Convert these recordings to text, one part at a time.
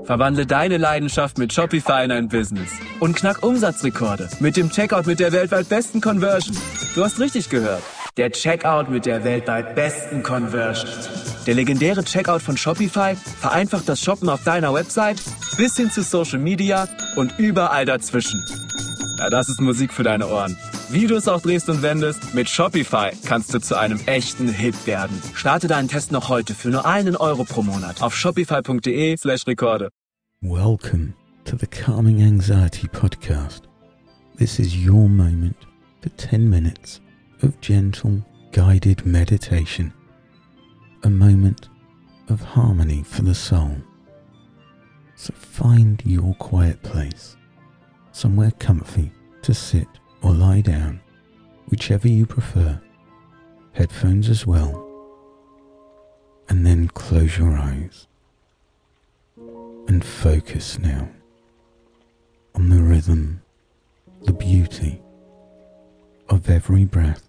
Verwandle deine Leidenschaft mit Shopify in ein Business und knack Umsatzrekorde mit dem Checkout mit der weltweit besten Conversion. Du hast richtig gehört. Der Checkout mit der weltweit besten Conversion. Der legendäre Checkout von Shopify vereinfacht das Shoppen auf deiner Website bis hin zu Social Media und überall dazwischen. Ja, das ist Musik für deine Ohren. Wie du es auch drehst und wendest, mit Shopify kannst du zu einem echten Hit werden. Starte deinen Test noch heute für nur €1 pro Monat auf shopify.de/Rekorde. Welcome to the Calming Anxiety Podcast. This is your moment for 10 minutes of gentle, guided meditation. A moment of harmony for the soul. So find your quiet place, somewhere comfy to sit or lie down, whichever you prefer, headphones as well, and then close your eyes and focus now on the rhythm, the beauty of every breath,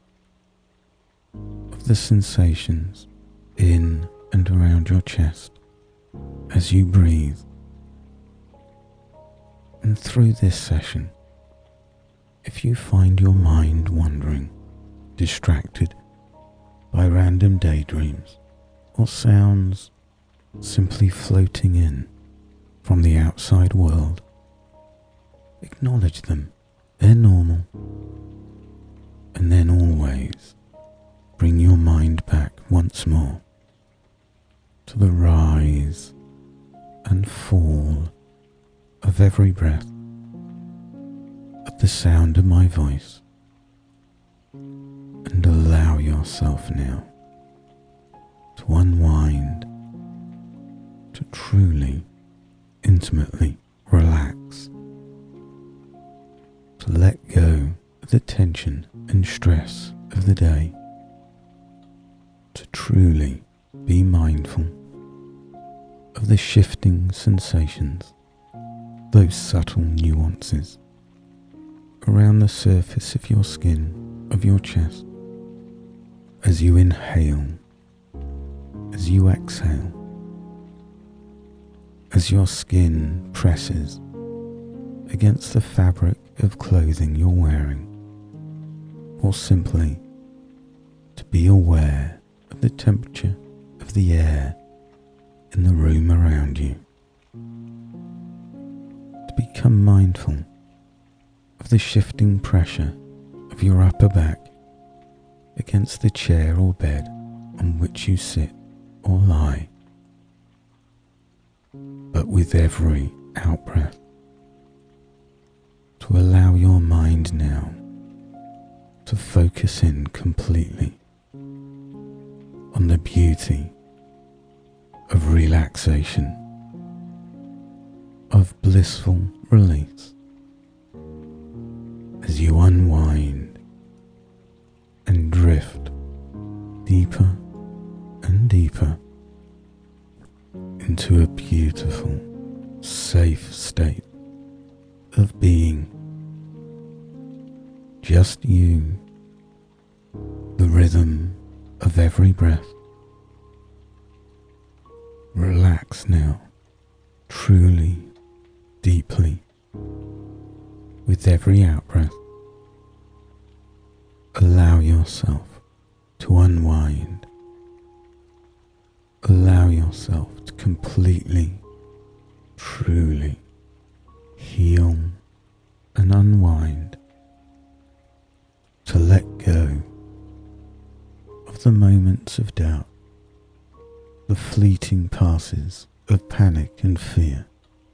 of the sensations in and around your chest as you breathe. And through this session, if you find your mind wandering, distracted by random daydreams or sounds simply floating in from the outside world, acknowledge them. They're normal. And then always bring your mind back once more to the rise and fall of every breath, of the sound of my voice, and allow yourself now to unwind, to truly, intimately relax, to let go of the tension and stress of the day, to truly be mindful of the shifting sensations, those subtle nuances around the surface of your skin, of your chest, as you inhale, as you exhale, as your skin presses against the fabric of clothing you're wearing, or simply to be aware of the temperature of the air in the room around you, to become mindful of the shifting pressure of your upper back against the chair or bed on which you sit or lie. But with every out-breath, to allow your mind now to focus in completely on the beauty of relaxation, of blissful release, as you unwind and drift deeper and deeper into a beautiful, safe state of being. Just you, the rhythm of every breath. Relax now, truly, deeply, with every out-breath. Allow yourself to unwind. Allow yourself to completely, truly heal and unwind, to let go of the moments of doubt, the fleeting passes of panic and fear.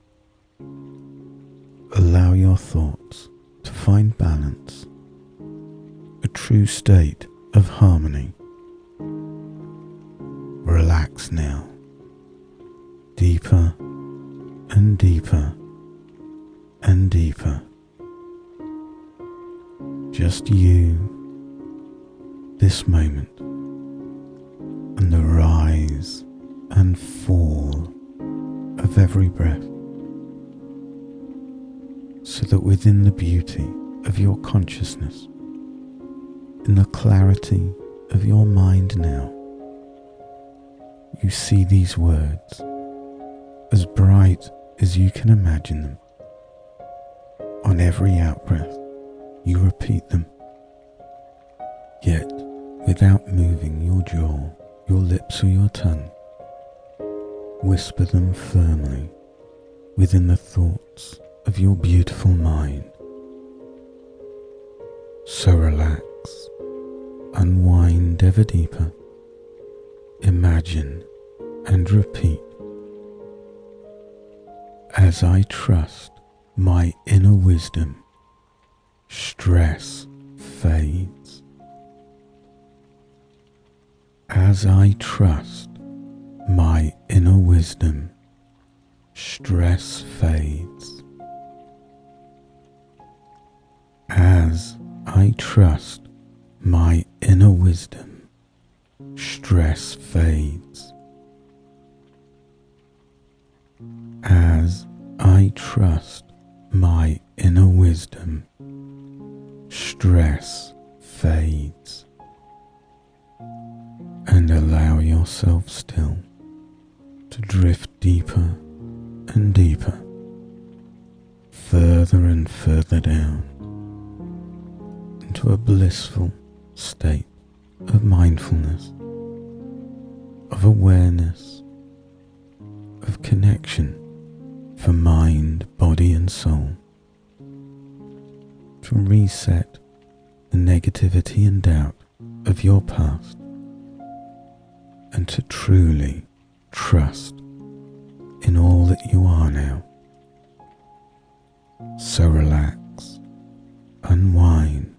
Allow your thoughts to find balance, a true state of harmony. Relax now, deeper and deeper and deeper. Just you, this moment, and the rise and fall of every breath, so that within the beauty of your consciousness, in the clarity of your mind now, you see these words as bright as you can imagine them. On every out-breath, you repeat them, yet without moving your jaw, your lips or your tongue. Whisper them firmly within the thoughts of your beautiful mind. So relax, unwind ever deeper, imagine and repeat. As I trust my inner wisdom, stress fades. As I trust my inner wisdom, stress fades. As I trust my inner wisdom, stress fades. As I trust my inner wisdom, stress fades. And allow yourself still to drift deeper and deeper, further and further down, into a blissful state of mindfulness, of awareness, of connection for mind, body and soul, to reset the negativity and doubt of your past, and to truly trust in all that you are now. So relax, unwind,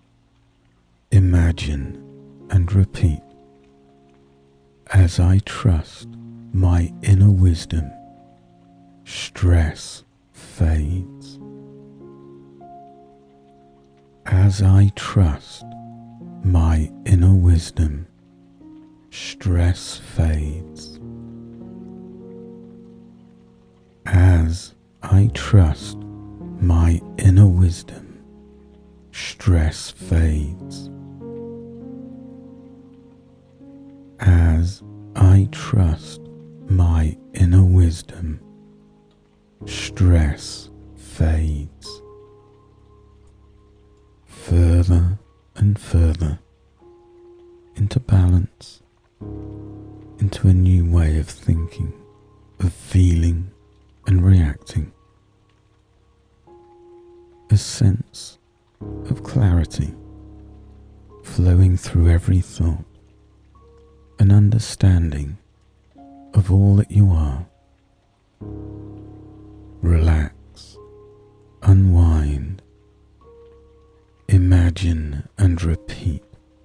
imagine and repeat. As I trust my inner wisdom, stress fades. As I trust my inner wisdom, stress fades. As I trust my inner wisdom, stress fades. As I trust my inner wisdom, stress fades. Further and further into balance, into a new way of thinking, of feeling and reacting. A sense of clarity flowing through every thought, an understanding of all that you are. Relax, unwind, imagine and repeat.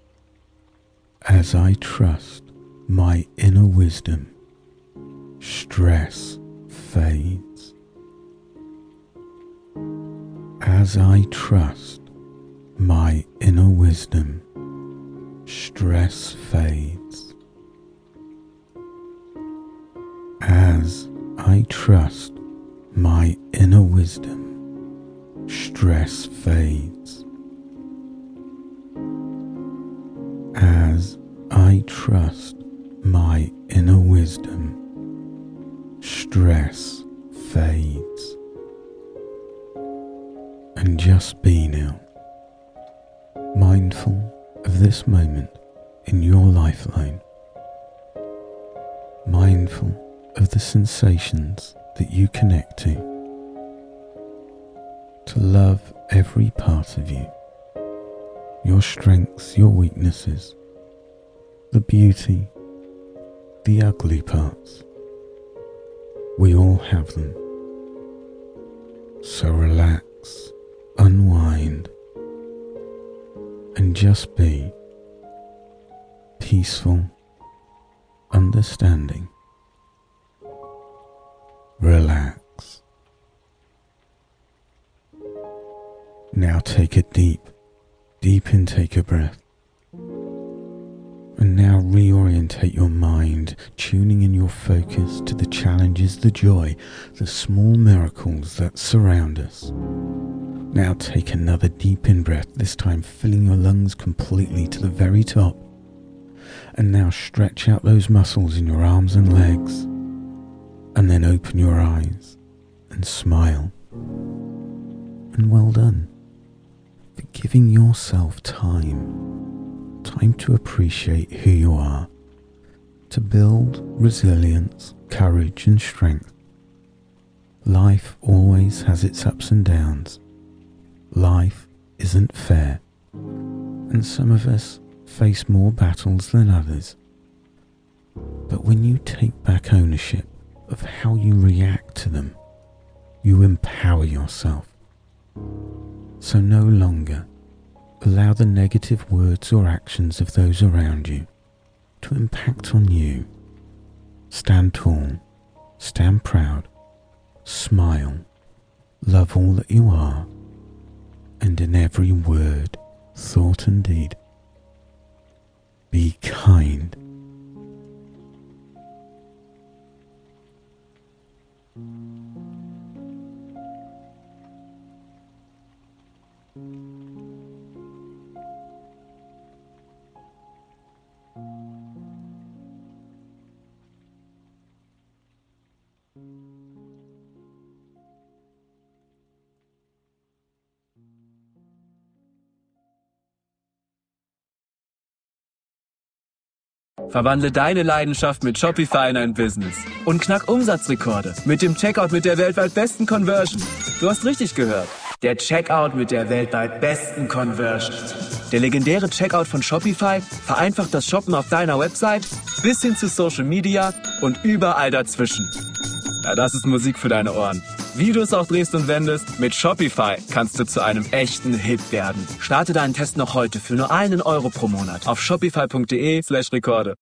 As I trust my inner wisdom, stress fades. As I trust my inner wisdom, stress fades. As I trust my inner wisdom, stress fades. As I trust my inner wisdom, stress fades. And just be now, mindful of this moment in your lifeline, mindful of the sensations that you connect to love every part of you, your strengths, your weaknesses, the beauty, the ugly parts. We all have them. So relax, unwind, and just be peaceful, understanding. Relax. Now take a deep intake of breath. And now reorientate your mind, tuning in your focus to the challenges, the joy, the small miracles that surround us. Now take another deep in-breath, this time filling your lungs completely to the very top. And now stretch out those muscles in your arms and legs. and then open your eyes and smile. And well done for giving yourself time to appreciate who you are, to build resilience, courage and strength. Life always has its ups and downs. Life isn't fair, and some of us face more battles than others. But when you take back ownership of how you react to them, you empower yourself. So no longer allow the negative words or actions of those around you to impact on you. Stand tall, stand proud, smile, love all that you are, and in every word, thought and deed, be kind. Verwandle deine Leidenschaft mit Shopify in ein Business und knack Umsatzrekorde mit dem Checkout mit der weltweit besten Conversion. Du hast richtig gehört. Der Checkout mit der weltweit besten Conversion. Der legendäre Checkout von Shopify vereinfacht das Shoppen auf deiner Website bis hin zu Social Media und überall dazwischen. Ja, das ist Musik für deine Ohren. Wie du es auch drehst und wendest, mit Shopify kannst du zu einem echten Hit werden. Starte deinen Test noch heute für nur €1 pro Monat auf shopify.de/Rekorde.